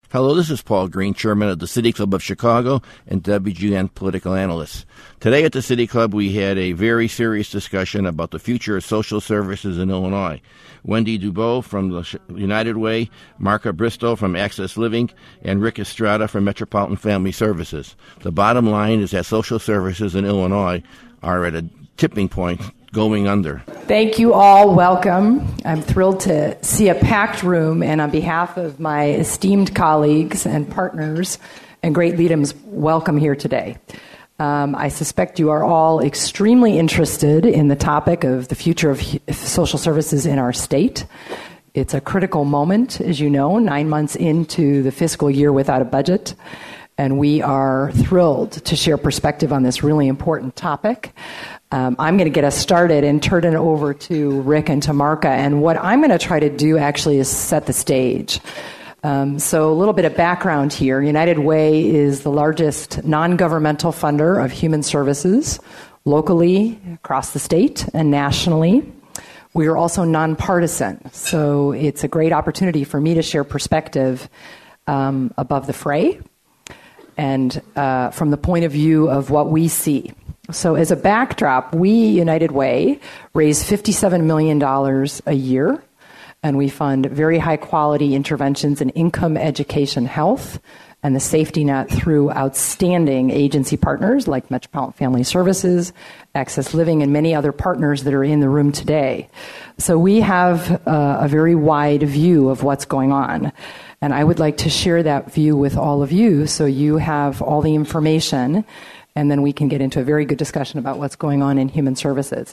Hello, this is Paul Green, Chairman of the City Club of Chicago and WGN Political Analyst. Today at the City Club, we had a very serious discussion about the future of social services in Illinois. Wendy Dubois from the United Way, Marka Bristow from Access Living, and Rick Estrada from Metropolitan Family Services. The bottom line is that social services in Illinois are at a tipping point, going under. Thank you all. Welcome. I'm thrilled to see a packed room, and on behalf of my esteemed colleagues and partners and great leaders, welcome here today. I suspect you are all extremely interested in the topic of the future of social services in our state. It's a critical moment, as you know, 9 months into the fiscal year without a budget, and we are thrilled to share perspective on this really important topic. I'm going to get us started and turn it over to Rick and to Marka. And what I'm going to try to do actually is set the stage. So a little bit of background here. United Way is the largest non-governmental funder of human services locally, across the state, and nationally. We are also nonpartisan. So it's a great opportunity for me to share perspective above the fray and from the point of view of what we see. So as a backdrop, we, United Way, raise $57 million a year, and we fund very high-quality interventions in income, education, health, and the safety net through outstanding agency partners like Metropolitan Family Services, Access Living, and many other partners that are in the room today. So we have a very wide view of what's going on. And I would like to share that view with all of you so you have all the information, and then we can get into a very good discussion about what's going on in human services.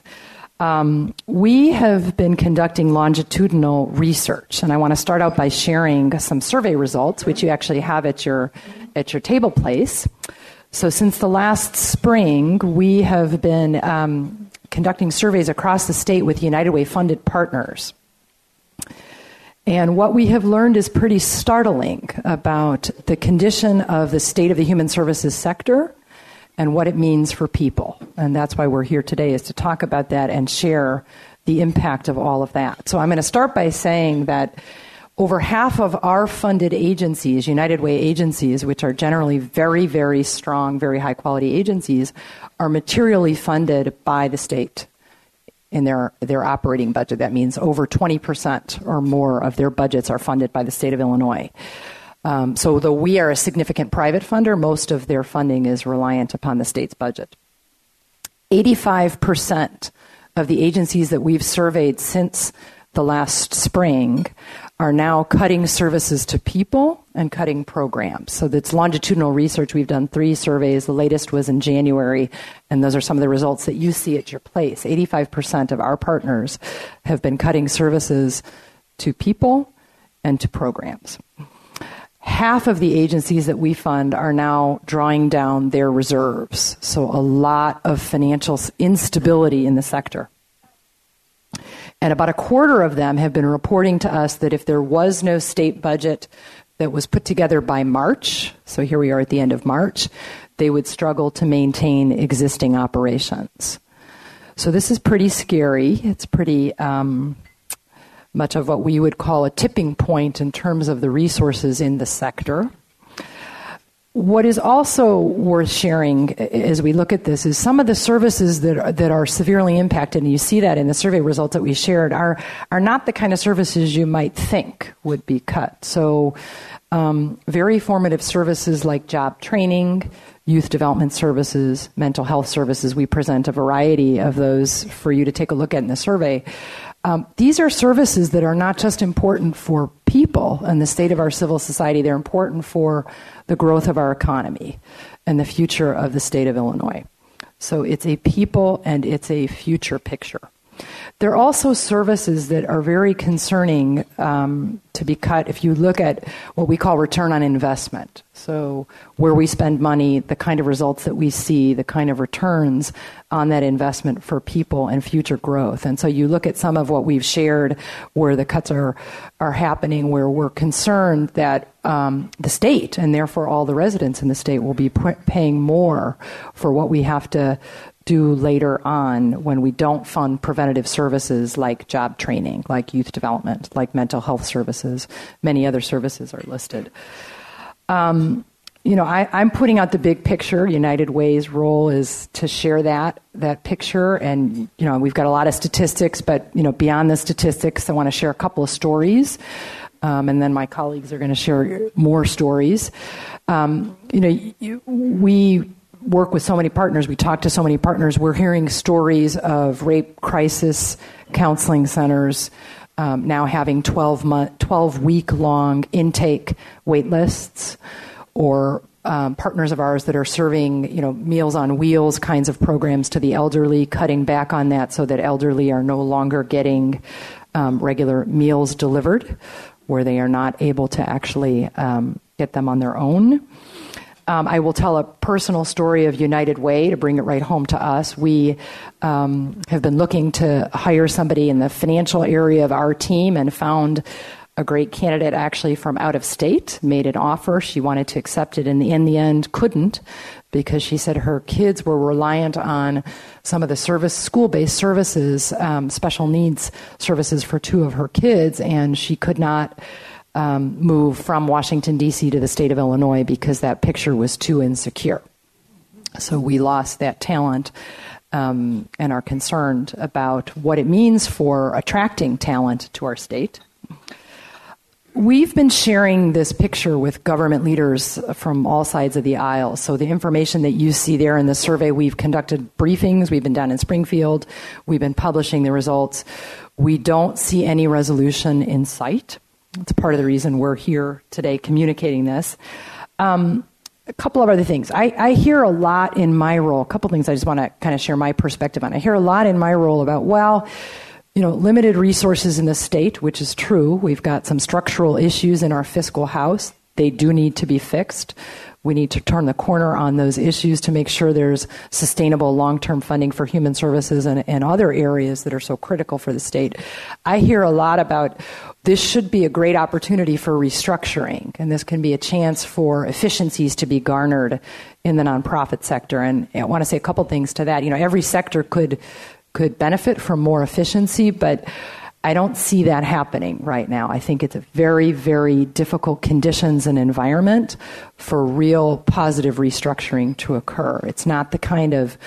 We have been conducting longitudinal research, and I want to start out by sharing some survey results, which you actually have at your table place. So since the last spring, we have been conducting surveys across the state with United Way funded partners. And what we have learned is pretty startling about the condition of the state of the human services sector and what it means for people. And that's why we're here today, is to talk about that and share the impact of all of that. So I'm going to start by saying that over half of our funded agencies, United Way agencies, which are generally very, very strong, very high-quality agencies, are materially funded by the state in their operating budget. That means over 20% or more of their budgets are funded by the state of Illinois. So though we are a significant private funder, most of their funding is reliant upon the state's budget. 85% of the agencies that we've surveyed since the last spring are now cutting services to people and cutting programs. So that's longitudinal research. We've done 3 surveys. The latest was in January, and those are some of the results that you see at your place. 85% of our partners have been cutting services to people and to programs. Half of the agencies that we fund are now drawing down their reserves, so a lot of financial instability in the sector. And about a quarter of them have been reporting to us that if there was no state budget that was put together by March, so here we are at the end of March, they would struggle to maintain existing operations. So this is pretty scary. It's pretty much of what we would call a tipping point in terms of the resources in the sector. What is also worth sharing as we look at this is some of the services that are severely impacted, and you see that in the survey results that we shared, are not the kind of services you might think would be cut. So very formative services like job training, youth development services, mental health services. We present a variety of those for you to take a look at in the survey. These are services that are not just important for people and the state of our civil society, they're important for the growth of our economy and the future of the state of Illinois. So it's a people and it's a future picture. There are also services that are very concerning to be cut if you look at what we call return on investment. So where we spend money, the kind of results that we see, the kind of returns on that investment for people and future growth. And so you look at some of what we've shared where the cuts are happening, where we're concerned that the state, and therefore all the residents in the state, will be paying more for what we have to do later on when we don't fund preventative services like job training, like youth development, like mental health services. Many other services are listed. I'm putting out the big picture. United Way's role is to share that picture. And, we've got a lot of statistics, but, beyond the statistics, I want to share a couple of stories. And then my colleagues are going to share more stories. We work with so many partners. We talk to so many partners. We're hearing stories of rape crisis counseling centers now having 12-week-long intake wait lists, or partners of ours that are serving, Meals on Wheels kinds of programs to the elderly, cutting back on that so that elderly are no longer getting regular meals delivered, where they are not able to actually get them on their own. I will tell a personal story of United Way to bring it right home to us. We have been looking to hire somebody in the financial area of our team and found a great candidate actually from out of state, made an offer. She wanted to accept it, and in the end couldn't, because she said her kids were reliant on some of the school-based services, special needs services for two of her kids, and she could not move from Washington, D.C. to the state of Illinois because that picture was too insecure. So we lost that talent and are concerned about what it means for attracting talent to our state. We've been sharing this picture with government leaders from all sides of the aisle. So the information that you see there in the survey, we've conducted briefings. We've been down in Springfield. We've been publishing the results. We don't see any resolution in sight. It's part of the reason we're here today communicating this. A couple of other things. I hear a lot in my role, a couple of things I just want to kind of share my perspective on. I hear a lot in my role about, limited resources in the state, which is true. We've got some structural issues in our fiscal house. They do need to be fixed. We need to turn the corner on those issues to make sure there's sustainable long-term funding for human services and other areas that are so critical for the state. I hear a lot about this should be a great opportunity for restructuring, and this can be a chance for efficiencies to be garnered in the nonprofit sector. And I want to say a couple things to that. Every sector could benefit from more efficiency, but I don't see that happening right now. I think it's a very, very difficult conditions and environment for real positive restructuring to occur. It's not the kind of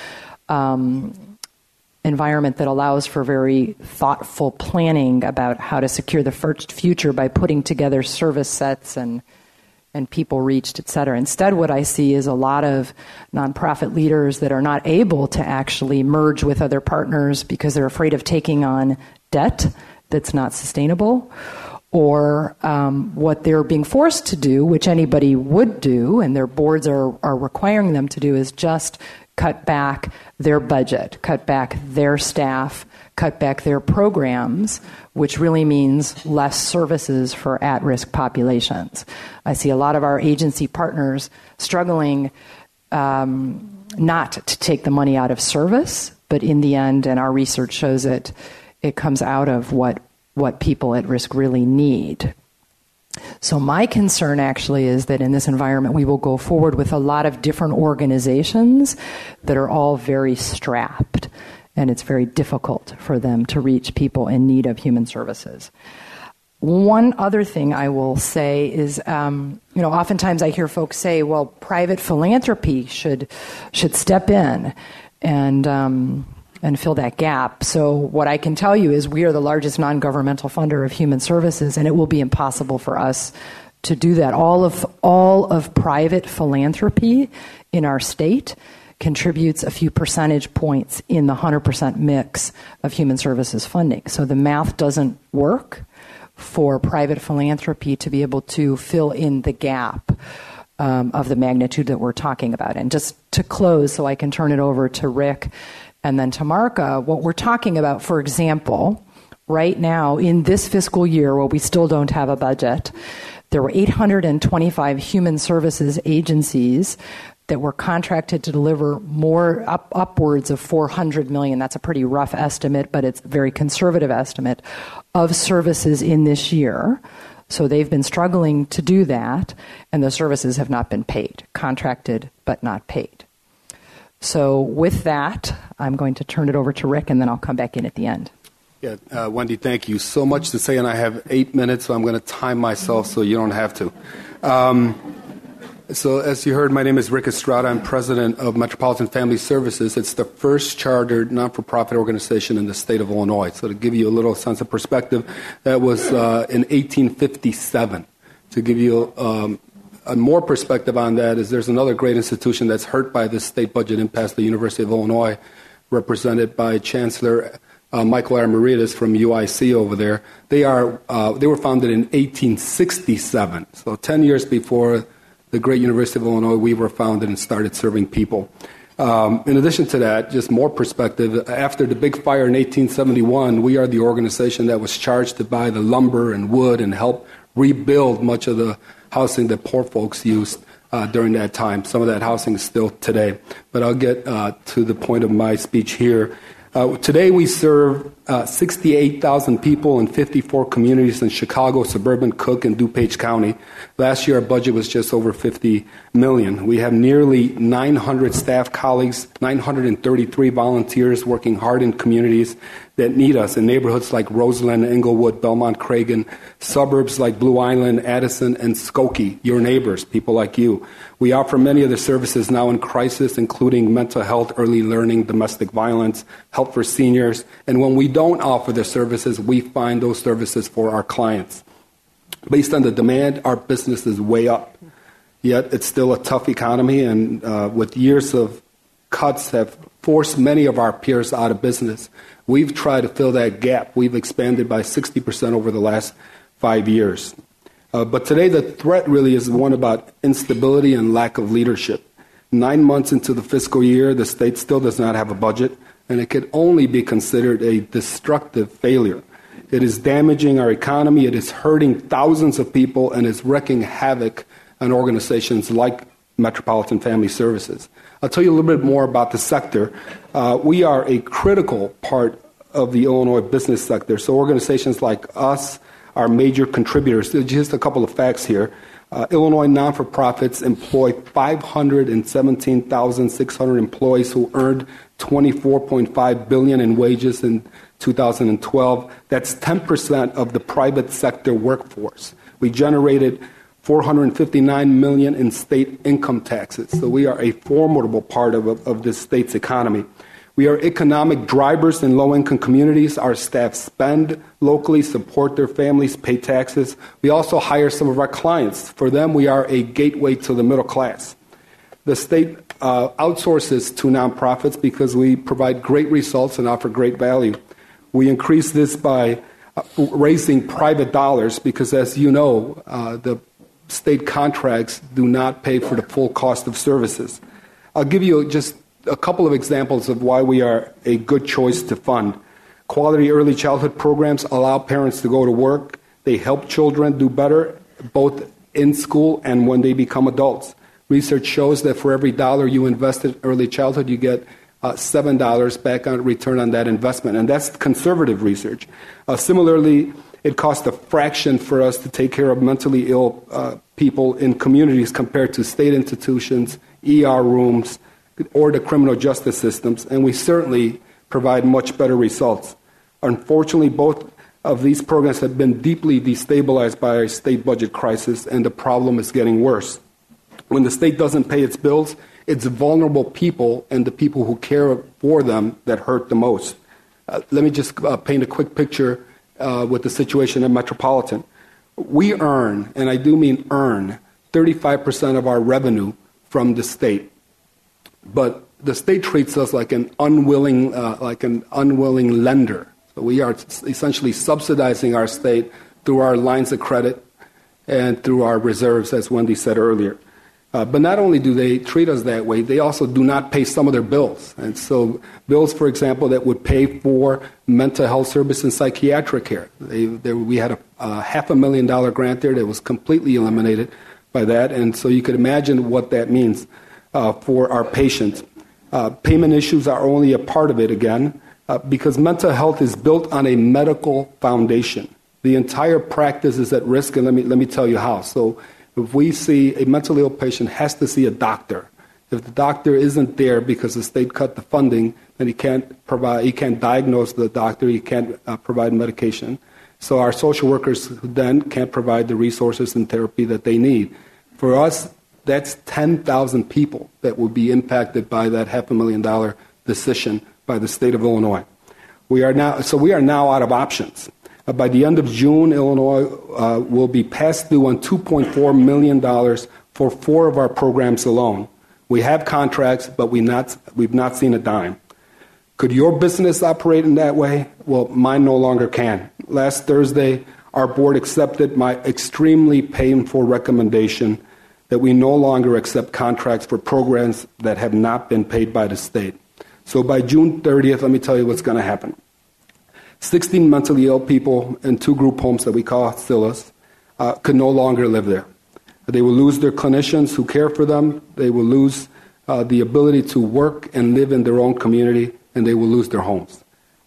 environment that allows for very thoughtful planning about how to secure the future by putting together service sets and people reached, et cetera. Instead, what I see is a lot of nonprofit leaders that are not able to actually merge with other partners because they're afraid of taking on debt that's not sustainable, or what they're being forced to do, which anybody would do, and their boards are requiring them to do, is just cut back their budget, cut back their staff, cut back their programs, which really means less services for at-risk populations. I see a lot of our agency partners struggling not to take the money out of service, but in the end, and our research shows it comes out of what people at risk really need. So my concern actually is that in this environment, we will go forward with a lot of different organizations that are all very strapped, and it's very difficult for them to reach people in need of human services. One other thing I will say is, oftentimes I hear folks say, well, private philanthropy should step in and fill that gap. So what I can tell you is we are the largest non-governmental funder of human services, and it will be impossible for us to do that. All of private philanthropy in our state contributes a few percentage points in the 100% mix of human services funding. So the math doesn't work for private philanthropy to be able to fill in the gap of the magnitude that we're talking about. And just to close, so I can turn it over to Rick and then to Marka, what we're talking about, for example, right now in this fiscal year, where we still don't have a budget, there were 825 human services agencies that were contracted to deliver more upwards of $400 million. That's a pretty rough estimate, but it's a very conservative estimate of services in this year. So they've been struggling to do that, and the services have not been paid, contracted but not paid. So with that, I'm going to turn it over to Rick, and then I'll come back in at the end. Yeah, Wendy, thank you. So much to say, and I have 8 minutes, so I'm going to time myself so you don't have to. So as you heard, my name is Rick Estrada. I'm president of Metropolitan Family Services. It's the first chartered non-for-profit organization in the state of Illinois. So to give you a little sense of perspective, that was in 1857. To give you a more perspective on that is there's another great institution that's hurt by this state budget impasse, the University of Illinois, represented by Chancellor Michael Armoritas from UIC over there. They were founded in 1867, so 10 years before the great University of Illinois, we were founded and started serving people. In addition to that, just more perspective, after the big fire in 1871, we are the organization that was charged to buy the lumber and wood and help rebuild much of the housing that poor folks used during that time. Some of that housing is still today. But I'll get to the point of my speech here. Today we serve 68,000 people in 54 communities in Chicago, suburban, Cook, and DuPage County. Last year our budget was just over $50 million. We have nearly 900 staff colleagues, 933 volunteers working hard in communities that need us in neighborhoods like Roseland, Englewood, Belmont, Cragen, suburbs like Blue Island, Addison, and Skokie, your neighbors, people like you. We offer many of the services now in crisis, including mental health, early learning, domestic violence, help for seniors. And when we don't offer the services, we find those services for our clients. Based on the demand, our business is way up. Yet it's still a tough economy, and with years of cuts have forced many of our peers out of business. We've tried to fill that gap. We've expanded by 60% over the last 5 years. But today the threat really is one about instability and lack of leadership. 9 months into the fiscal year, the state still does not have a budget, and it could only be considered a destructive failure. It is damaging our economy, it is hurting thousands of people, and is wreaking havoc on organizations like Metropolitan Family Services. I'll tell you a little bit more about the sector. We are a critical part of the Illinois business sector, so organizations like us are major contributors. Just a couple of facts here. Illinois non-for-profits employ 517,600 employees who earned $24.5 billion in wages in 2012. That's 10% of the private sector workforce. We generated $459 million in state income taxes. So we are a formidable part of the state's economy. We are economic drivers in low-income communities. Our staff spend locally, support their families, pay taxes. We also hire some of our clients. For them, we are a gateway to the middle class. The state outsources to nonprofits because we provide great results and offer great value. We increase this by raising private dollars because, as you know, the state contracts do not pay for the full cost of services. I'll give you just a couple of examples of why we are a good choice to fund. Quality early childhood programs allow parents to go to work. They help children do better, both in school and when they become adults. Research shows that for every dollar you invest in early childhood, you get $7 back on return on that investment, and that's conservative research. Similarly, it costs a fraction for us to take care of mentally ill people in communities compared to state institutions, ER rooms, or the criminal justice systems, and we certainly provide much better results. Unfortunately, both of these programs have been deeply destabilized by our state budget crisis, and the problem is getting worse. When the state doesn't pay its bills, it's vulnerable people and the people who care for them that hurt the most. Let me just paint a quick picture with the situation at Metropolitan. We earn, and I do mean earn, 35% of our revenue from the state. But the state treats us like an unwilling lender. So we are essentially subsidizing our state through our lines of credit and through our reserves, as Wendy said earlier. But not only do they treat us that way, they also do not pay some of their bills. And so bills, for example, that would pay for mental health service and psychiatric care. We had a $500,000 grant there that was completely eliminated by that. And so you could imagine what that means for our patients. Payment issues are only a part of it, again, because mental health is built on a medical foundation. The entire practice is at risk, and let me tell you how. So if we see a mentally ill patient has to see a doctor. If the doctor isn't there because the state cut the funding, then he can't diagnose the doctor, he can't provide medication. So our social workers then can't provide the resources and therapy that they need. For us, That's 10,000 people that will be impacted by that $500,000 decision by the state of Illinois. We are now out of options. By the end of June, Illinois will be past due on $2.4 million for 4 of our programs alone. We have contracts, but we've not seen a dime. Could your business operate in that way? Well, mine no longer can. Last Thursday, our board accepted my extremely painful recommendation that we no longer accept contracts for programs that have not been paid by the state. So by June 30th, let me tell you what's going to happen. 16 mentally ill people in 2 group homes that we call SILAs could no longer live there. They will lose their clinicians who care for them. They will lose the ability to work and live in their own community, and they will lose their homes.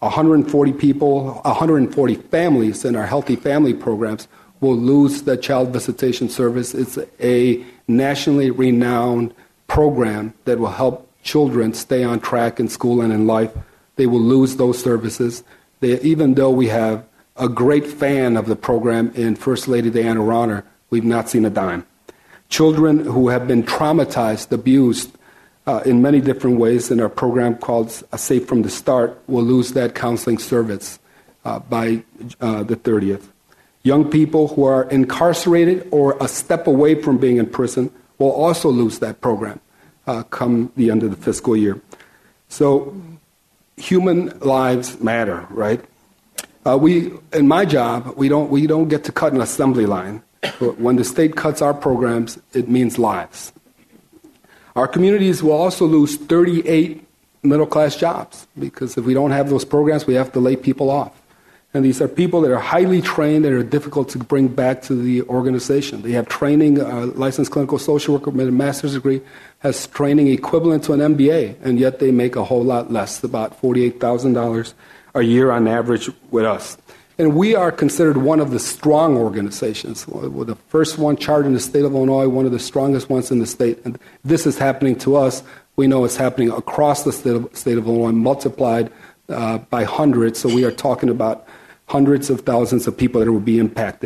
140 families in our Healthy Family programs will lose the child visitation service. It's a nationally renowned program that will help children stay on track in school and in life. They will lose those services. Even though we have a great fan of the program in First Lady Diana Rauner, we've not seen a dime. Children who have been traumatized, abused in many different ways in our program called Safe from the Start will lose that counseling service by the 30th. Young people who are incarcerated or a step away from being in prison will also lose that program come the end of the fiscal year. So human lives matter, right? In my job, we don't get to cut an assembly line. But when the state cuts our programs, it means lives. Our communities will also lose 38 middle-class jobs because if we don't have those programs, we have to lay people off. And these are people that are highly trained that are difficult to bring back to the organization. They have training, licensed clinical social worker with a master's degree has training equivalent to an MBA, and yet they make a whole lot less, about $48,000 a year on average with us. And we are considered one of the strong organizations. We're the first one chartered in the state of Illinois, one of the strongest ones in the state. And this is happening to us. We know it's happening across the state of Illinois, multiplied by hundreds. So we are talking about hundreds of thousands of people that will be impacted.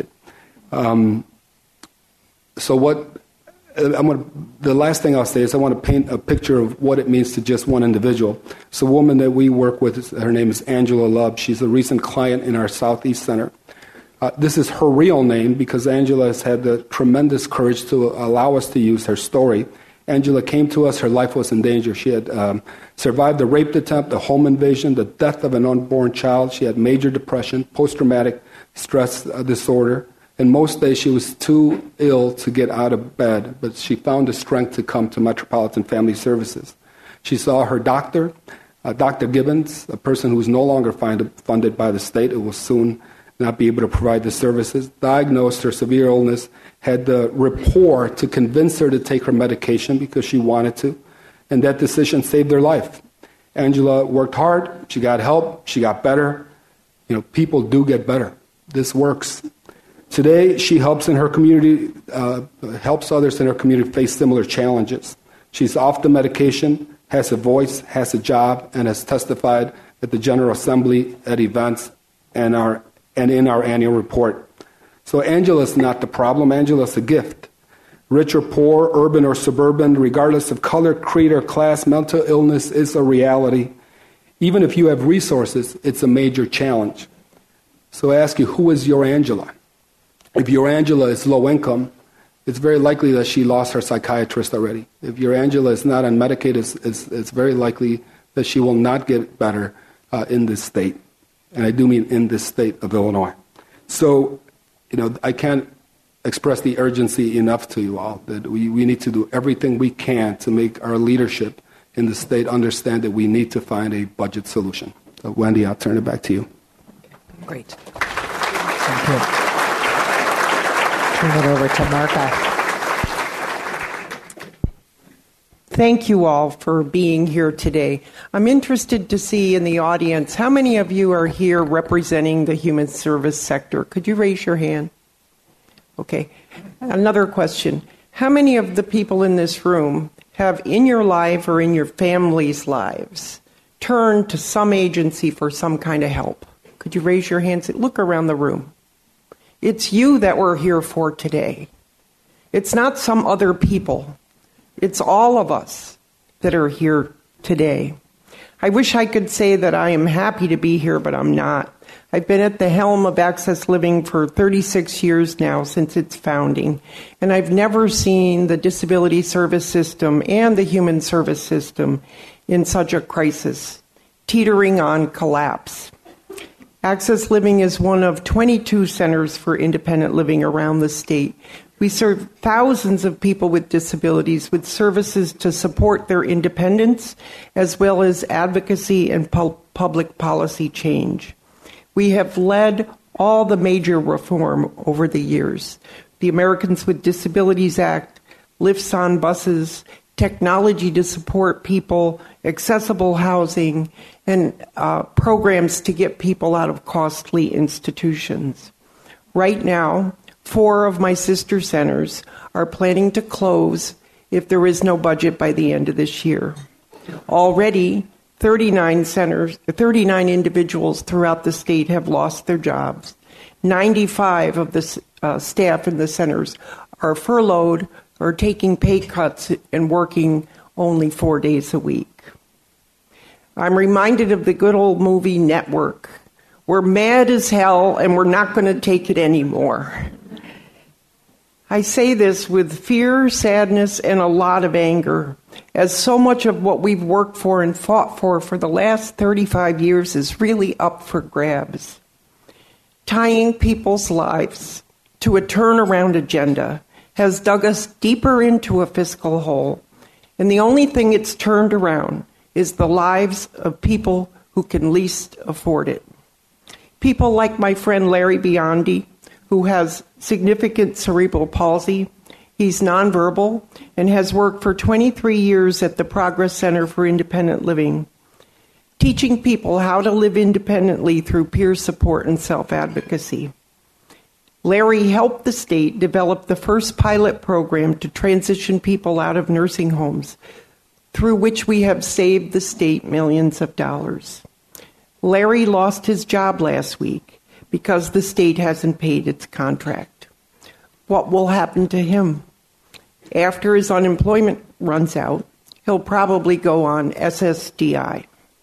The last thing I'll say is I want to paint a picture of what it means to just one individual. It's a woman that we work with. Her name is Angela Lubb. She's a recent client in our Southeast Center. This is her real name because Angela has had the tremendous courage to allow us to use her story. Angela came to us. Her life was in danger. She had survived a rape attempt, a home invasion, the death of an unborn child. She had major depression, post-traumatic stress disorder. And most days she was too ill to get out of bed, but she found the strength to come to Metropolitan Family Services. She saw her doctor, Dr. Gibbons, a person who is no longer funded by the state, who will soon not be able to provide the services, diagnosed her severe illness, had the rapport to convince her to take her medication because she wanted to, and that decision saved her life. Angela worked hard, she got help, she got better. People do get better. This works. Today, she helps in her community, helps others in her community face similar challenges. She's off the medication, has a voice, has a job, and has testified at the General Assembly, at events, and in our annual report. So Angela's not the problem. Angela's a gift. Rich or poor, urban or suburban, regardless of color, creed, or class, mental illness is a reality. Even if you have resources, it's a major challenge. So I ask you, who is your Angela? If your Angela is low income, it's very likely that she lost her psychiatrist already. If your Angela is not on Medicaid, it's very likely that she will not get better in this state. And I do mean in this state of Illinois. So, I can't express the urgency enough to you all that we need to do everything we can to make our leadership in the state understand that we need to find a budget solution. So, Wendy, I'll turn it back to you. Great. Thank you. Turn it over to Marka. Thank you all for being here today. I'm interested to see in the audience, how many of you are here representing the human service sector? Could you raise your hand? Okay. Another question. How many of the people in this room have in your life or in your family's lives turned to some agency for some kind of help? Could you raise your hands? Look around the room. It's you that we're here for today. It's not some other people. It's all of us that are here today. I wish I could say that I am happy to be here, but I'm not. I've been at the helm of Access Living for 36 years now, since its founding, and I've never seen the disability service system and the human service system in such a crisis, teetering on collapse. Access Living is one of 22 centers for independent living around the state. We serve thousands of people with disabilities with services to support their independence, as well as advocacy and public policy change. We have led all the major reform over the years. The Americans with Disabilities Act, lifts on buses, technology to support people, accessible housing, and programs to get people out of costly institutions. Right now, 4 of my sister centers are planning to close if there is no budget by the end of this year. Already, 39 individuals throughout the state have lost their jobs. 95 of the staff in the centers are furloughed or taking pay cuts and working only 4 days a week. I'm reminded of the good old movie Network. We're mad as hell and we're not going to take it anymore. I say this with fear, sadness, and a lot of anger, as so much of what we've worked for and fought for the last 35 years is really up for grabs. Tying people's lives to a turnaround agenda has dug us deeper into a fiscal hole, and the only thing it's turned around is the lives of people who can least afford it. People like my friend Larry Biondi, who has significant cerebral palsy. He's nonverbal and has worked for 23 years at the Progress Center for Independent Living, teaching people how to live independently through peer support and self-advocacy. Larry helped the state develop the first pilot program to transition people out of nursing homes, through which we have saved the state millions of dollars. Larry lost his job last week because the state hasn't paid its contract. What will happen to him? After his unemployment runs out, he'll probably go on SSDI.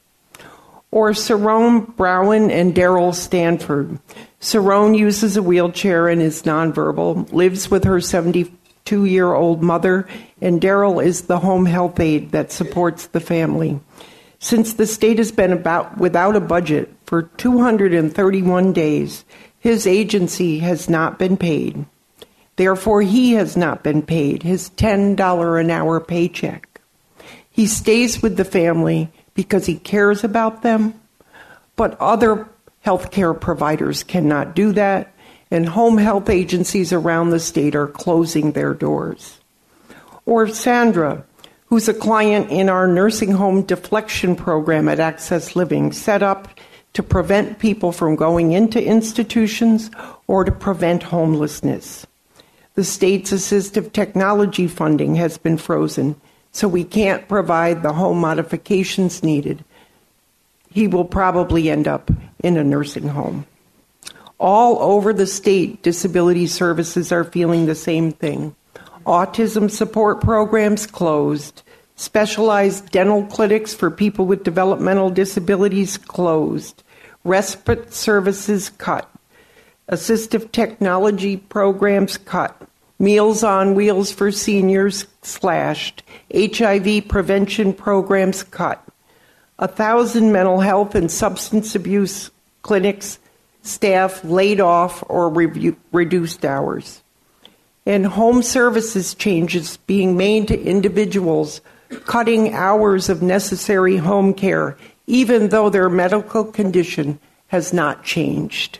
Or Cerrone Browen and Daryl Stanford. Cerrone uses a wheelchair and is nonverbal, lives with her 72-year-old mother, and Daryl is the home health aide that supports the family. Since the state has been without a budget for 231 days, his agency has not been paid. Therefore, he has not been paid his $10 an hour paycheck. He stays with the family because he cares about them, but other healthcare providers cannot do that, and home health agencies around the state are closing their doors. Or Sandra, who's a client in our nursing home deflection program at Access Living, set up to prevent people from going into institutions or to prevent homelessness. The state's assistive technology funding has been frozen, so we can't provide the home modifications needed. He will probably end up in a nursing home. All over the state, disability services are feeling the same thing. Autism support programs closed. Specialized dental clinics for people with developmental disabilities closed. Respite services cut. Assistive technology programs cut. Meals on Wheels for seniors slashed. HIV prevention programs cut. 1,000 mental health and substance abuse clinics staff laid off or reduced hours. And home services changes being made to individuals, cutting hours of necessary home care, even though their medical condition has not changed.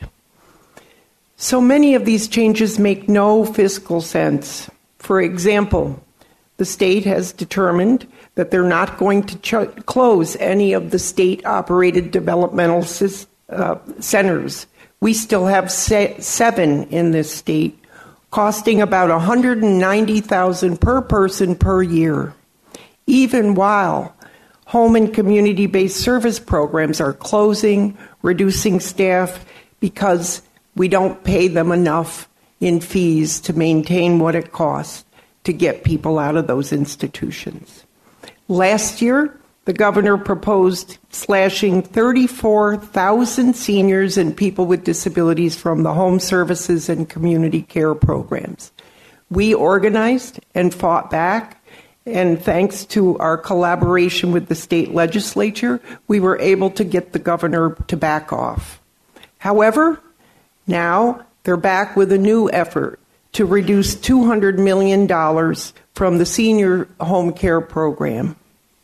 So many of these changes make no fiscal sense. For example, the state has determined that they're not going to close any of the state-operated developmental centers. We still have 7 in this state, costing about $190,000 per person per year, even while home and community-based service programs are closing, reducing staff because we don't pay them enough in fees to maintain what it costs. to get people out of those institutions. Last year, the governor proposed slashing 34,000 seniors and people with disabilities from the home services and community care programs. We organized and fought back, and thanks to our collaboration with the state legislature, we were able to get the governor to back off. However, now they're back with a new effort to reduce $200 million from the senior home care program.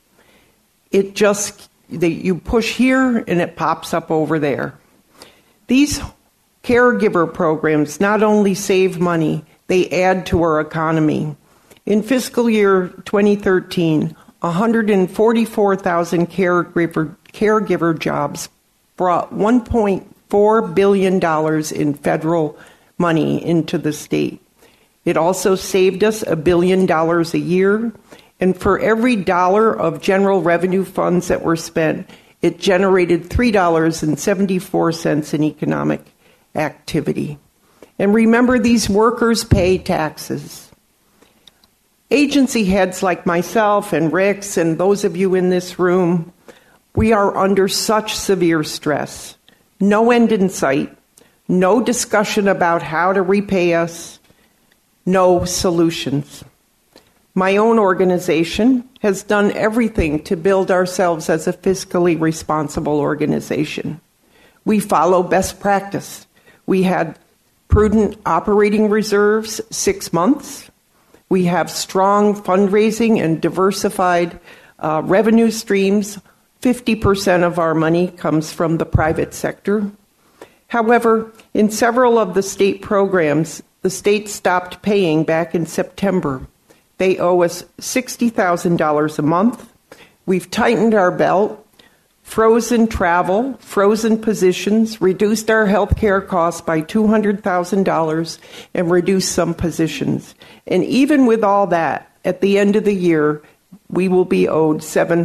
You push here and it pops up over there. These caregiver programs not only save money, they add to our economy. In fiscal year 2013, 144,000 caregiver jobs brought $1.4 billion in federal money into the state. It also saved us $1 billion a year. And for every dollar of general revenue funds that were spent, it generated $3.74 in economic activity. And remember, these workers pay taxes. Agency heads like myself and Rick's and those of you in this room, we are under such severe stress. No end in sight, no discussion about how to repay us, no solutions. My own organization has done everything to build ourselves as a fiscally responsible organization. We follow best practice. We had prudent operating reserves 6 months. We have strong fundraising and diversified revenue streams. 50% of our money comes from the private sector. However, in several of the state programs, the state stopped paying back in September. They owe us $60,000 a month. We've tightened our belt, frozen travel, frozen positions, reduced our health care costs by $200,000, and reduced some positions. And even with all that, at the end of the year, we will be owed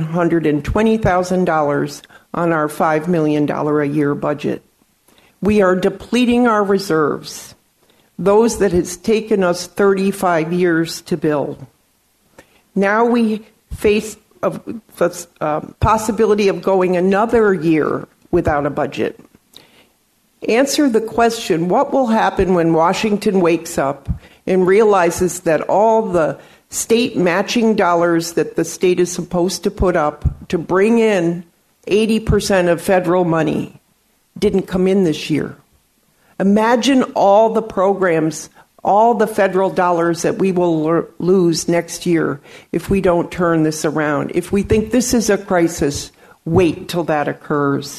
$720,000 on our $5 million a year budget. We are depleting our reserves, those that has taken us 35 years to build. Now we face the possibility of going another year without a budget. Answer the question, what will happen when Washington wakes up and realizes that all the state matching dollars that the state is supposed to put up to bring in 80% of federal money didn't come in this year? Imagine all the programs, all the federal dollars that we will lose next year if we don't turn this around. If we think this is a crisis, wait till that occurs.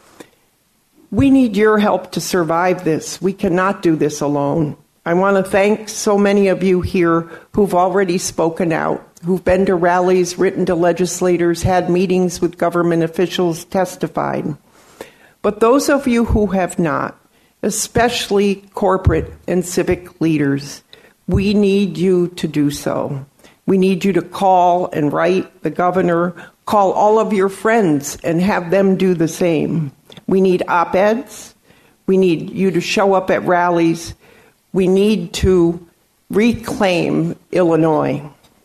We need your help to survive this. We cannot do this alone. I want to thank so many of you here who've already spoken out, who've been to rallies, written to legislators, had meetings with government officials, testified. But those of you who have not, especially corporate and civic leaders, we need you to do so. We need you to call and write the governor, call all of your friends and have them do the same. We need op-eds. We need you to show up at rallies. We need to reclaim Illinois.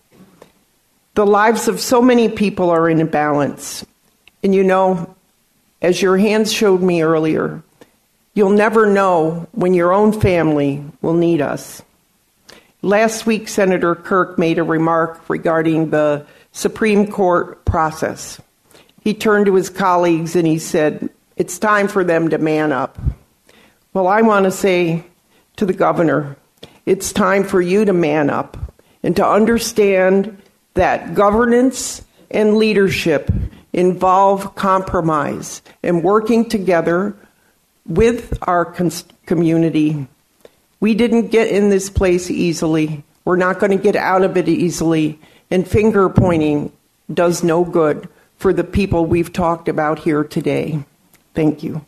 The lives of so many people are in balance. And you know, as your hands showed me earlier, you'll never know when your own family will need us. Last week, Senator Kirk made a remark regarding the Supreme Court process. He turned to his colleagues and he said, it's time for them to man up. Well, I want to say to the governor, it's time for you to man up and to understand that governance and leadership involve compromise and working together with our community. We didn't get in this place easily. We're not going to get out of it easily. And finger pointing does no good for the people we've talked about here today. Thank you.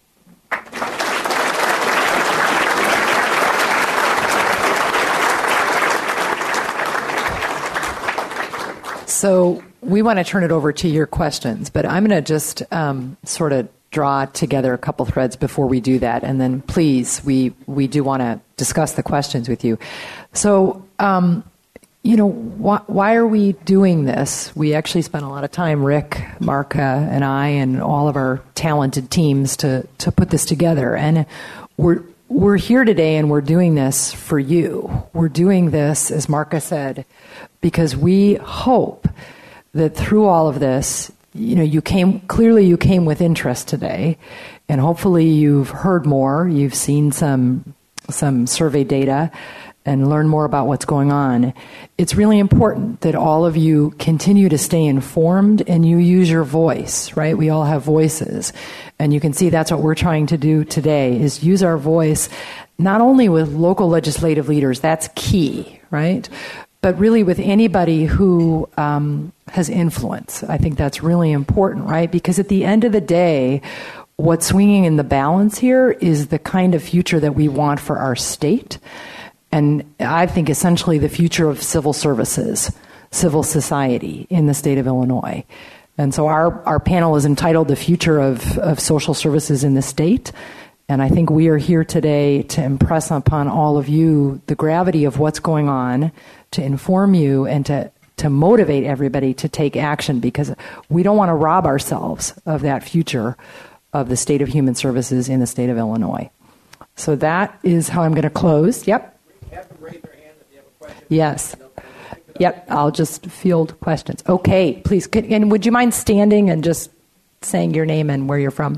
So we want to turn it over to your questions, but I'm going to just sort of draw together a couple threads before we do that. And then please, we do want to discuss the questions with you. So, why are we doing this? We actually spent a lot of time, Rick, Marka, and I, and all of our talented teams to put this together. And we're here today, and we're doing this for you. We're doing this, as Marka said, because we hope that through all of this, you came with interest today, and hopefully you've heard more, you've seen some survey data, and learn more about what's going on. It's really important that all of you continue to stay informed and you use your voice, right? We all have voices. And you can see that's what we're trying to do today, is use our voice, not only with local legislative leaders, that's key, right? But really with anybody who has influence. I think that's really important, right? Because at the end of the day, what's swinging in the balance here is the kind of future that we want for our state. And I think essentially the future of civil services, civil society in the state of Illinois. And so our panel is entitled The Future of Social Services in the State. And I think we are here today to impress upon all of you the gravity of what's going on, to inform you and to motivate everybody to take action, because we don't want to rob ourselves of that future of the state of human services in the state of Illinois. So that is how I'm going to close. Yep. Raise your hand if you have a question. Yes. Yep, I'll just field questions. Okay, please. And would you mind standing and just saying your name and where you're from?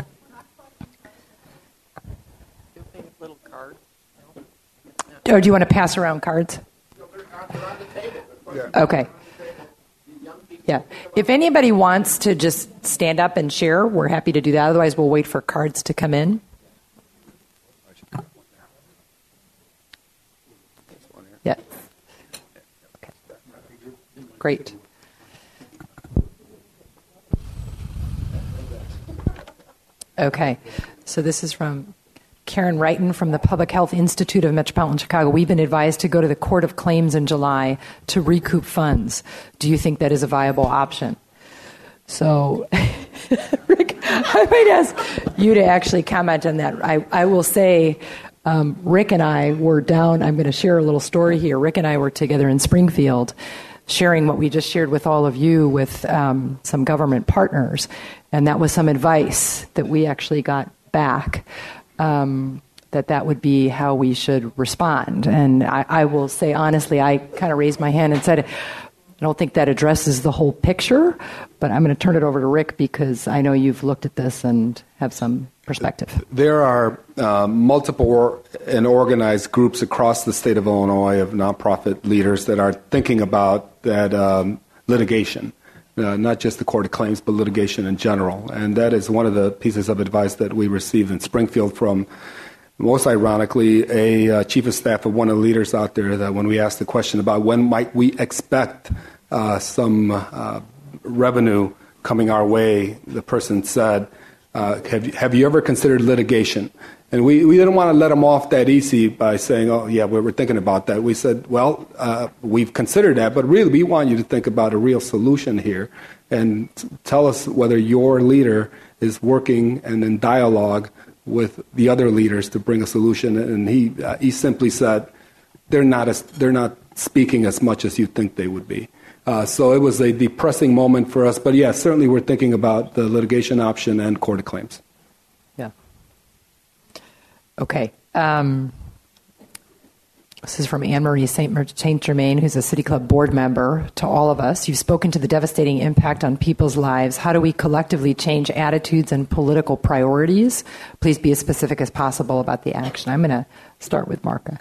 Little card. Or do you want to pass around cards? Okay. Yeah. If anybody wants to just stand up and share, we're happy to do that. Otherwise, we'll wait for cards to come in. Yeah. Okay. Great. Okay. So this is from Karen Wrighton from the Public Health Institute of Metropolitan Chicago. We've been advised to go to the Court of Claims in July to recoup funds. Do you think that is a viable option? So, Rick, I might ask you to actually comment on that. I will say, Rick and I were down, I'm going to share a little story here. Rick and I were together in Springfield sharing what we just shared with all of you with some government partners. And that was some advice that we actually got back, that would be how we should respond. And I will say honestly, I kind of raised my hand and said, I don't think that addresses the whole picture, but I'm going to turn it over to Rick because I know you've looked at this and have some perspective. There are multiple and organized groups across the state of Illinois of nonprofit leaders that are thinking about that litigation, not just the Court of Claims, but litigation in general. And that is one of the pieces of advice that we received in Springfield from, most ironically, a chief of staff of one of the leaders out there, that when we asked the question about when might we expect some revenue coming our way, the person said, have you ever considered litigation? And we didn't want to let them off that easy by saying, oh, yeah, we're thinking about that. We said, well, we've considered that, but really we want you to think about a real solution here and tell us whether your leader is working and in dialogue with the other leaders to bring a solution. And he simply said, they're not speaking as much as you think they would be. So it was a depressing moment for us. But, yeah, certainly we're thinking about the litigation option and Court of Claims. Yeah. Okay. This is from Anne-Marie St. Germain, who's a City Club board member. To all of us, you've spoken to the devastating impact on people's lives. How do we collectively change attitudes and political priorities? Please be as specific as possible about the action. I'm going to start with Marka.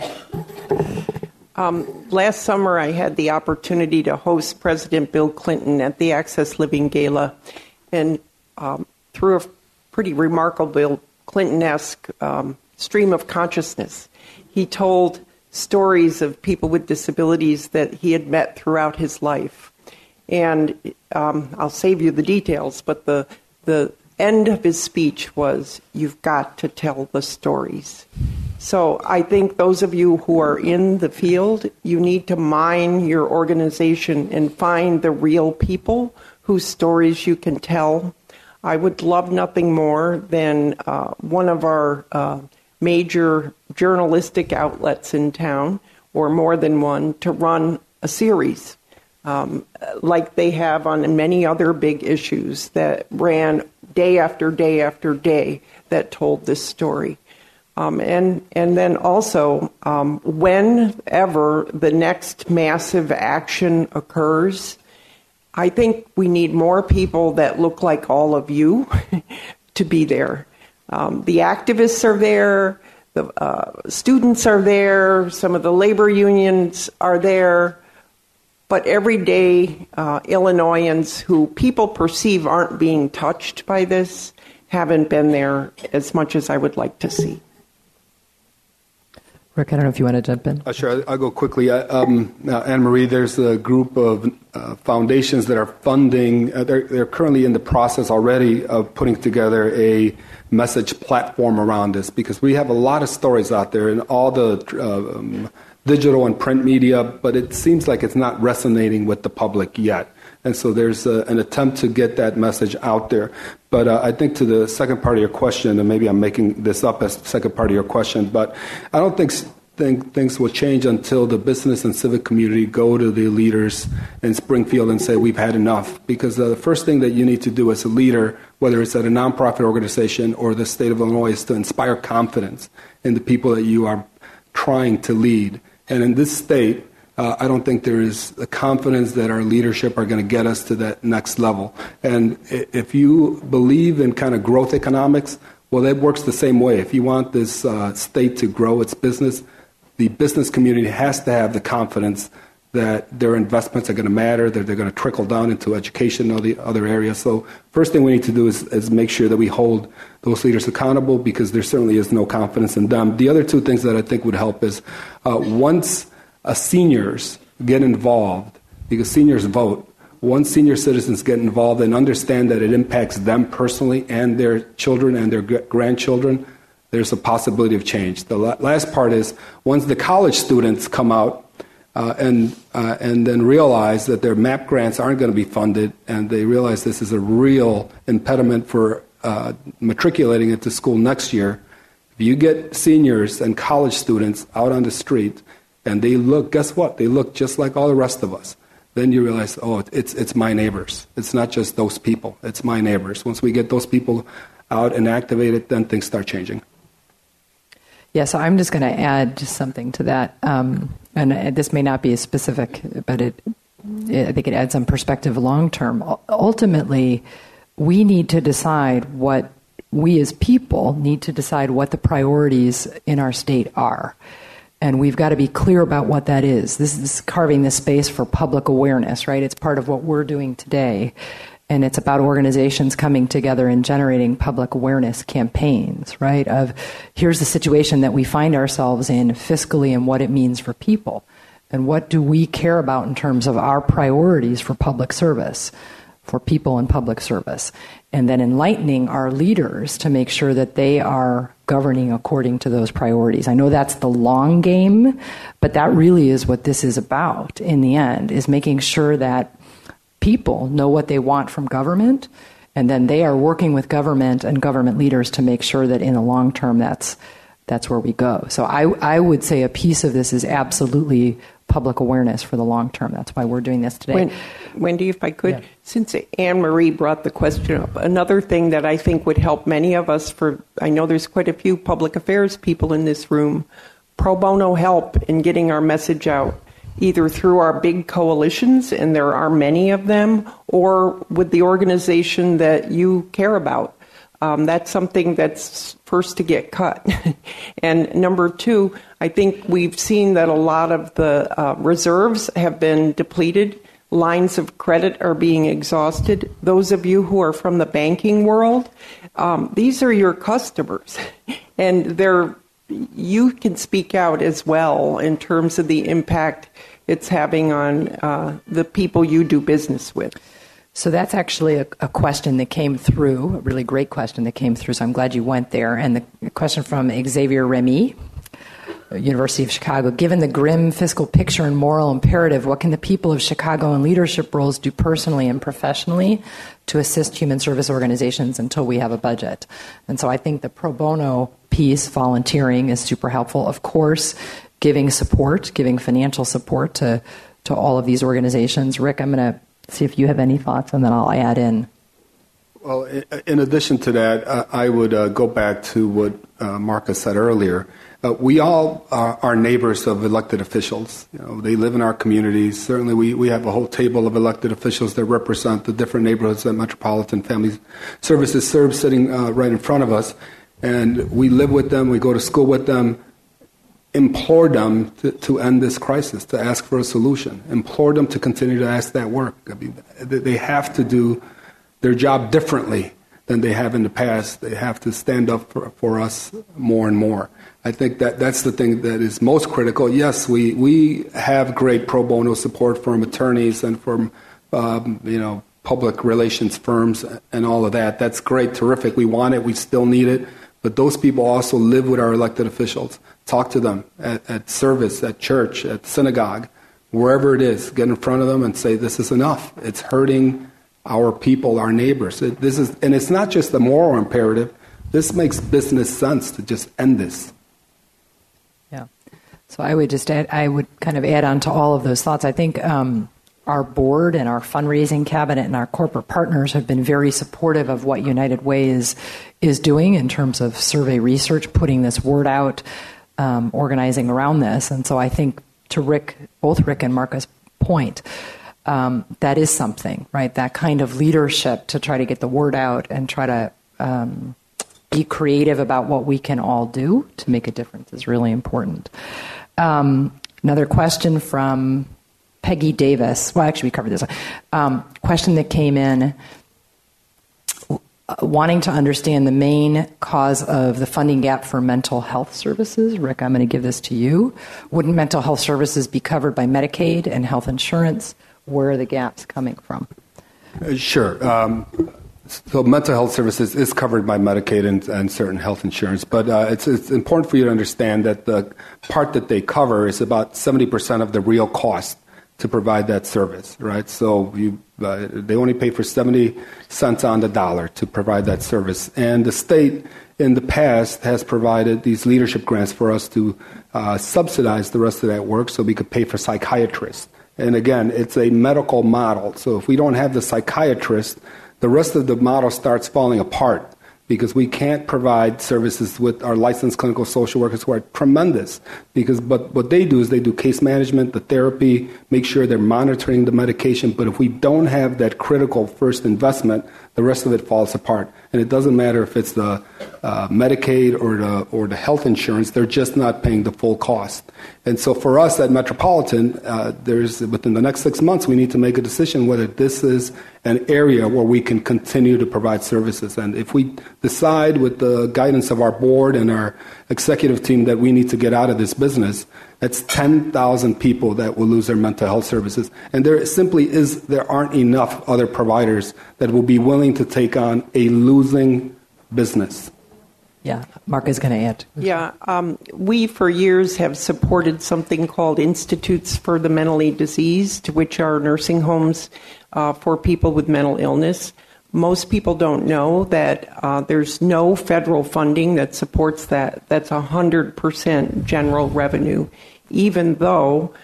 Last summer, I had the opportunity to host President Bill Clinton at the Access Living Gala. And through a pretty remarkable Clinton-esque stream of consciousness, he told stories of people with disabilities that he had met throughout his life. And I'll save you the details, but the end of his speech was, you've got to tell the stories. So I think those of you who are in the field, you need to mine your organization and find the real people whose stories you can tell. I would love nothing more than one of our major journalistic outlets in town, or more than one, to run a series like they have on many other big issues that ran day after day after day that told this story. And then also, whenever the next massive action occurs, I think we need more people that look like all of you to be there. The activists are there, the students are there, some of the labor unions are there, but everyday Illinoisans who people perceive aren't being touched by this haven't been there as much as I would like to see. Rick, I don't know if you want to jump in. Sure, I'll go quickly. Anne-Marie, there's a group of foundations that are funding. They're currently in the process already of putting together a message platform around this, because we have a lot of stories out there in all the digital and print media, but it seems like it's not resonating with the public yet. And so there's an attempt to get that message out there. But I think to the second part of your question, and maybe I'm making this up as the second part of your question, but I don't think things will change until the business and civic community go to the leaders in Springfield and say, we've had enough. Because the first thing that you need to do as a leader, whether it's at a nonprofit organization or the state of Illinois, is to inspire confidence in the people that you are trying to lead. And in this state, I don't think there is a confidence that our leadership are going to get us to that next level. And if you believe in kind of growth economics, well, that works the same way. If you want this state to grow its business, the business community has to have the confidence that their investments are going to matter, that they're going to trickle down into education and all the other areas. So first thing we need to do is make sure that we hold those leaders accountable, because there certainly is no confidence in them. The other two things that I think would help is once seniors get involved, because seniors vote, once senior citizens get involved and understand that it impacts them personally and their children and their grandchildren, there's a possibility of change. The last part is once the college students come out and then realize that their MAP grants aren't going to be funded, and they realize this is a real impediment for matriculating into school next year, if you get seniors and college students out on the street and they look, guess what? They look just like all the rest of us. Then you realize, oh, it's my neighbors. It's not just those people. It's my neighbors. Once we get those people out and activated, then things start changing. Yeah, so I'm just going to add just something to that. And this may not be as specific, but I think it adds some perspective long term. Ultimately, we need to decide what we as people need to decide what the priorities in our state are. And we've got to be clear about what that is. This is carving this space for public awareness, right? It's part of what we're doing today. And it's about organizations coming together and generating public awareness campaigns, right? Of here's the situation that we find ourselves in fiscally and what it means for people. And what do we care about in terms of our priorities for public service, for people in public service? And then enlightening our leaders to make sure that they are governing according to those priorities. I know that's the long game, but that really is what this is about in the end, is making sure that people know what they want from government, and then they are working with government and government leaders to make sure that in the long term that's where we go. So I would say a piece of this is absolutely public awareness for the long term. That's why we're doing this today. Wendy, if I could, since Anne-Marie brought the question up, another thing that I think would help many of us, I know there's quite a few public affairs people in this room, pro bono help in getting our message out, either through our big coalitions, and there are many of them, or with the organization that you care about. That's something that's first to get cut. And number two, I think we've seen that a lot of the reserves have been depleted. Lines of credit are being exhausted. Those of you who are from the banking world, these are your customers. And you can speak out as well in terms of the impact it's having on the people you do business with. So that's actually a question that came through, a really great question that came through, so I'm glad you went there. And the question from Xavier Remy, University of Chicago. Given the grim fiscal picture and moral imperative, what can the people of Chicago in leadership roles do personally and professionally to assist human service organizations until we have a budget? And so I think the pro bono piece, volunteering, is super helpful. Of course, giving support, giving financial support to to all of these organizations. Rick, I'm going to see if you have any thoughts, and then I'll add in. Well, in addition to that, I would go back to what Marcus said earlier. We all are neighbors of elected officials. They live in our communities. Certainly, we have a whole table of elected officials that represent the different neighborhoods that Metropolitan Family Services serves, sitting right in front of us. And we live with them. We go to school with them. Implore them to end this crisis, to ask for a solution. Implore them to continue to ask that work. I mean, they have to do their job differently than they have in the past. They have to stand up for us more and more. I think that's the thing that is most critical. Yes, we have great pro bono support from attorneys and from public relations firms and all of that. That's great, terrific. We want it. We still need it. But those people also live with our elected officials. Talk to them at service, at church, at synagogue, wherever it is. Get in front of them and say, this is enough. It's hurting our people, our neighbors. And it's not just a moral imperative. This makes business sense to just end this. Yeah. So I would kind of add on to all of those thoughts. I think our board and our fundraising cabinet and our corporate partners have been very supportive of what United Way is doing in terms of survey research, putting this word out, organizing around this. And so I think to both Rick and Marcus' point, that is something, right? That kind of leadership to try to get the word out and try to be creative about what we can all do to make a difference is really important. Another question from Peggy Davis. Well, actually, we covered this. Question that came in, wanting to understand the main cause of the funding gap for mental health services. Rick, I'm going to give this to you. Wouldn't mental health services be covered by Medicaid and health insurance? Where are the gaps coming from? Sure. So mental health services is covered by Medicaid and certain health insurance, but it's important for you to understand that the part that they cover is about 70% of the real cost to provide that service, right? So they only pay for 70 cents on the dollar to provide that service. And the state in the past has provided these leadership grants for us to subsidize the rest of that work so we could pay for psychiatrists. And again, it's a medical model. So if we don't have the psychiatrist, the rest of the model starts falling apart because we can't provide services with our licensed clinical social workers who are tremendous. But what they do is they do case management, the therapy, make sure they're monitoring the medication. But if we don't have that critical first investment, the rest of it falls apart. And it doesn't matter if it's the Medicaid or the health insurance, they're just not paying the full cost. And so for us at Metropolitan, within the next 6 months, we need to make a decision whether this is an area where we can continue to provide services. And if we decide with the guidance of our board and our executive team that we need to get out of this business, that's 10,000 people that will lose their mental health services. And there aren't enough other providers that will be willing to take on a losing business. Yeah, Mark is going to add. Yeah, we for years have supported something called Institutes for the Mentally Diseased, which are nursing homes for people with mental illness. Most people don't know that there's no federal funding that supports that. That's 100% general revenue, even though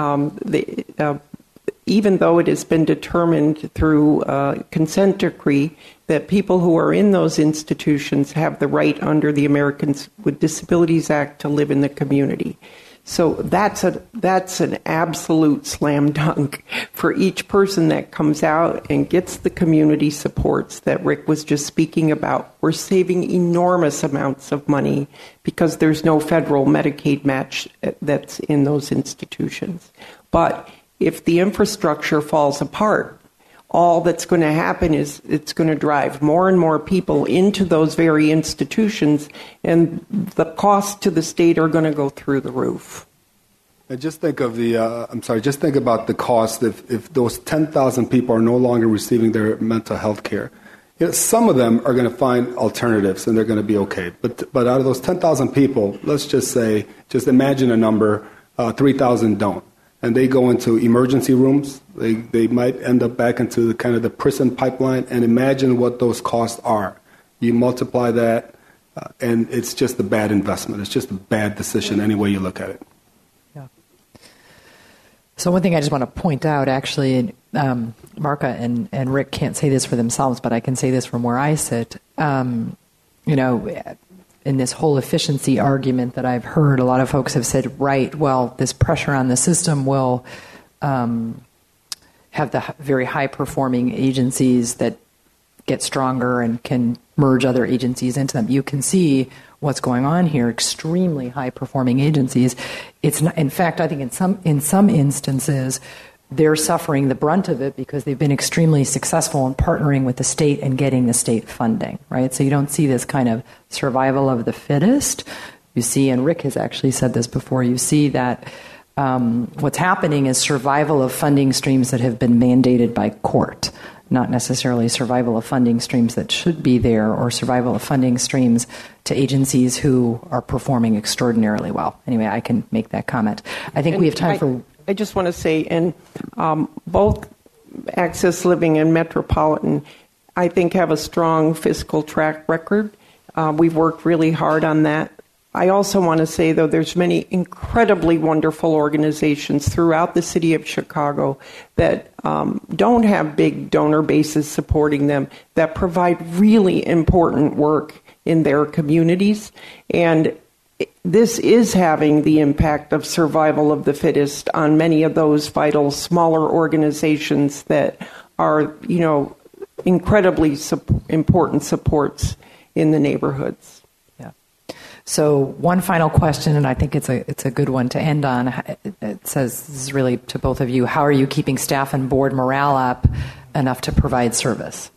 it has been determined through consent decree that people who are in those institutions have the right under the Americans with Disabilities Act to live in the community. So that's an absolute slam dunk for each person that comes out and gets the community supports that Rick was just speaking about. We're saving enormous amounts of money because there's no federal Medicaid match that's in those institutions. But if the infrastructure falls apart, all that's going to happen is it's going to drive more and more people into those very institutions, and the costs to the state are going to go through the roof. And just think of just think about the cost if those 10,000 people are no longer receiving their mental health care. Some of them are going to find alternatives and they're going to be okay. But out of those 10,000 people, let's just imagine a number, 3,000 don't. And they go into emergency rooms. They might end up back into the prison pipeline. And imagine what those costs are. You multiply that, and it's just a bad investment. It's just a bad decision any way you look at it. Yeah. So one thing I just want to point out, actually, Marka and Rick can't say this for themselves, but I can say this from where I sit. In this whole efficiency argument that I've heard, a lot of folks have said, right, well, this pressure on the system will have the very high-performing agencies that get stronger and can merge other agencies into them. You can see what's going on here, extremely high-performing agencies. It's not, in fact, I think in some instances, they're suffering the brunt of it because they've been extremely successful in partnering with the state and getting the state funding, right? So you don't see this kind of survival of the fittest. You see, and Rick has actually said this before, you see that what's happening is survival of funding streams that have been mandated by court, not necessarily survival of funding streams that should be there or survival of funding streams to agencies who are performing extraordinarily well. Anyway, I can make that comment. I think we have time for... I just want to say, and both Access Living and Metropolitan, I think, have a strong fiscal track record. We've worked really hard on that. I also want to say, though, there's many incredibly wonderful organizations throughout the city of Chicago that don't have big donor bases supporting them, that provide really important work in their communities. And this is having the impact of survival of the fittest on many of those vital smaller organizations that are, incredibly important supports in the neighborhoods. So one final question, and I think it's a good one to end on. It says, this is really to both of you, how are you keeping staff and board morale up enough to provide service?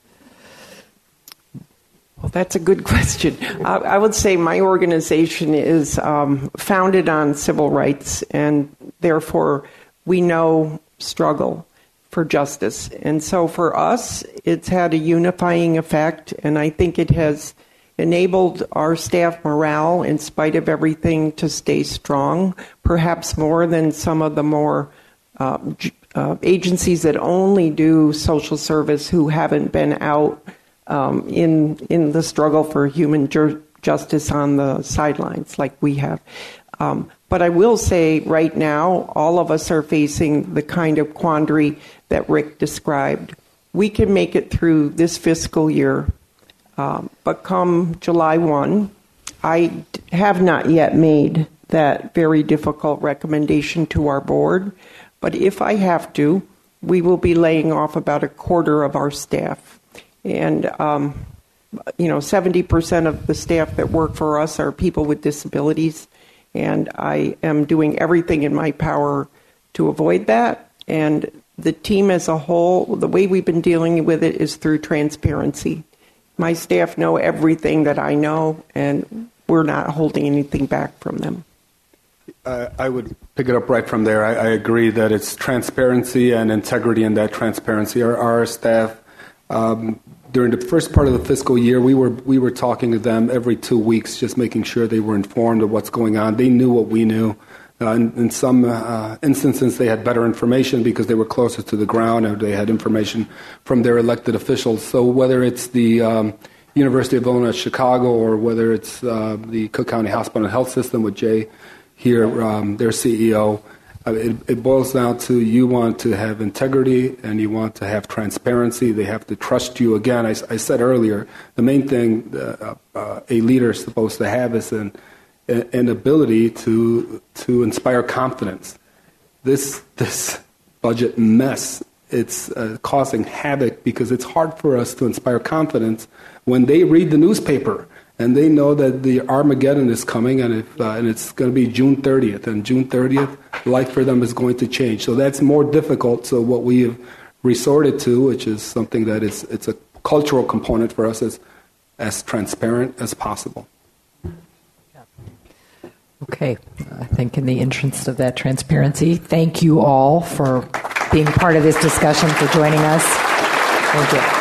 Well, that's a good question. I would say my organization is founded on civil rights, and therefore we know struggle for justice. And so for us, it's had a unifying effect, and I think it has enabled our staff morale, in spite of everything, to stay strong, perhaps more than some of the more agencies that only do social service who haven't been out in the struggle for human justice on the sidelines like we have. But I will say right now, all of us are facing the kind of quandary that Rick described. We can make it through this fiscal year, but come July 1, I have not yet made that very difficult recommendation to our board. But if I have to, we will be laying off about a quarter of our staff. And, 70% of the staff that work for us are people with disabilities. And I am doing everything in my power to avoid that. And the team as a whole, the way we've been dealing with it is through transparency. My staff know everything that I know, and we're not holding anything back from them. I would pick it up right from there. I agree that it's transparency and integrity in that transparency. Our staff, during the first part of the fiscal year, we were talking to them every 2 weeks, just making sure they were informed of what's going on. They knew what we knew. In some instances, they had better information because they were closer to the ground, or they had information from their elected officials. So whether it's the University of Illinois Chicago or whether it's the Cook County Hospital and Health System with Jay here, their CEO, it boils down to you want to have integrity and you want to have transparency. They have to trust you. Again, I said earlier, the main thing a leader is supposed to have is an ability to inspire confidence. This budget mess, it's causing havoc because it's hard for us to inspire confidence when they read the newspaper and they know that the Armageddon is coming and it's going to be June 30th. And June 30th, life for them is going to change. So that's more difficult. So what we have resorted to, which is something that it's a cultural component for us, is as transparent as possible. Okay, I think in the interest of that transparency, thank you all for being part of this discussion, for joining us. Thank you.